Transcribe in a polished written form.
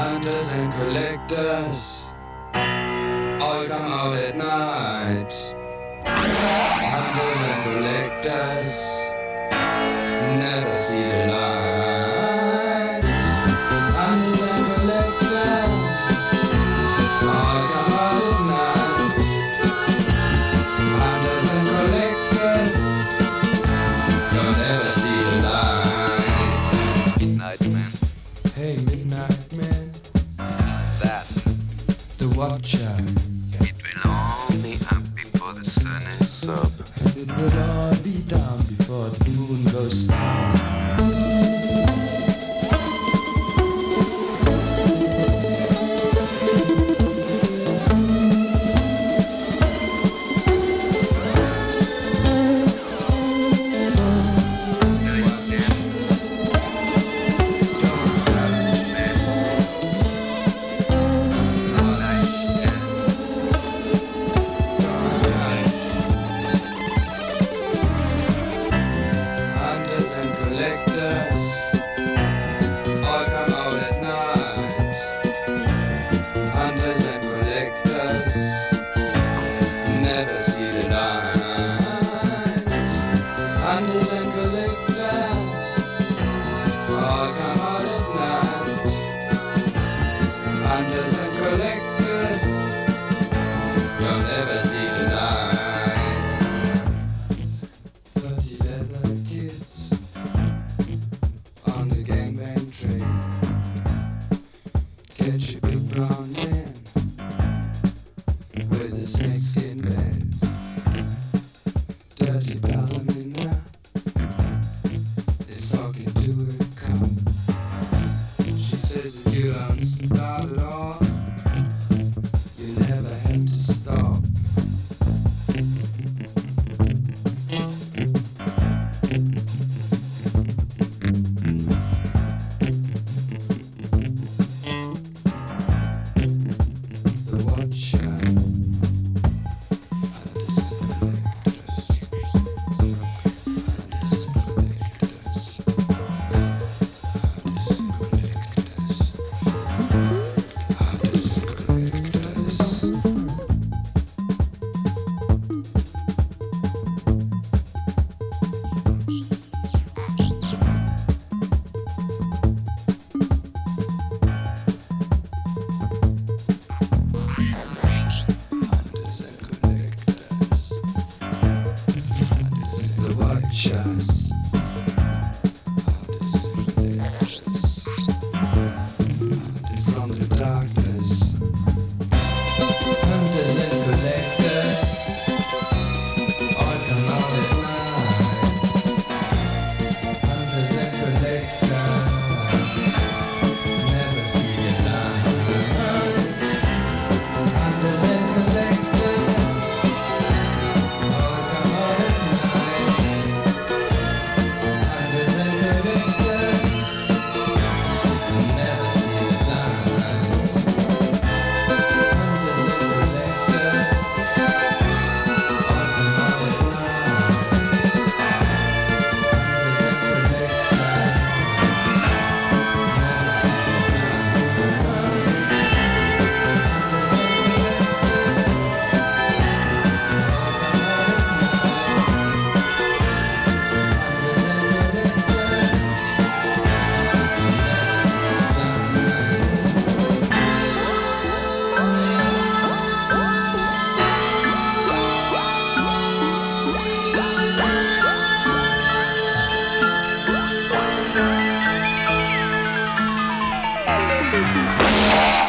Hunters and collectors all come out at night. Hunters and collectors never see the light. Hunters and collectors all come out at night. Hunters and collectors don't ever see the light. Midnight Man. Hey, Midnight Man, That the Watcher, it will all be up before the sun is up. and it will all be down before the moon goes down. Hunters and collectors all come out at night. Hunters and collectors never see the light. Hunters and collectors all come out at night. Hunters and collectors you'll never see the light. 30 leather kids on the gangbang train. Catch a big brown man with a snakeskin belt. Dirty ballerina is talking to a cop. She says if you don't start at all, you never have to stop. The Watcher. Hunters and collectors. Hunters and collectors. Hunters and collectors. Hunters and collectors. Hunters and collectors. Hunters and the Watchers. Hunters and collectors. Hunters from the darkness. Hunters and collectors all come out at night. Hunters and collectors never see the light. Hunters and collectors all come out at night. Hunters and collectors never see the light. Hunters and collectors all come out at night. Hunters and collectors never see the light.